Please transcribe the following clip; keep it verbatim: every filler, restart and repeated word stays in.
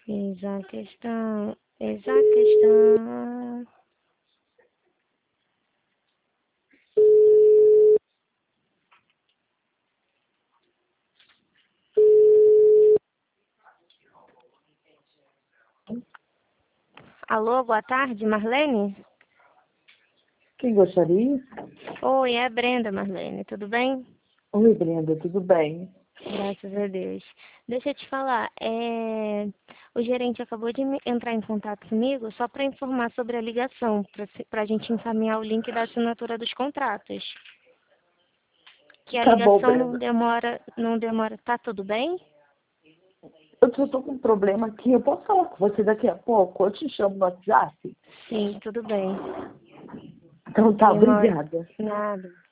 Eis a questão, eis a questão. Alô, boa tarde, Marlene? Quem gostaria? Oi, é a Brenda, Marlene, tudo bem? Oi, Brenda, tudo bem? Graças a Deus. Deixa eu te falar, é... o gerente acabou de me- entrar em contato comigo só para informar sobre a ligação, para a gente encaminhar o link da assinatura dos contratos. Que a Tá bom, ligação não Brenda. demora, não demora, tá tudo bem? Eu só tô com um problema aqui. Eu posso falar com você daqui a pouco? Eu te chamo no WhatsApp? Sim, tudo bem. Então tá, Tenha uma... obrigada. Nada.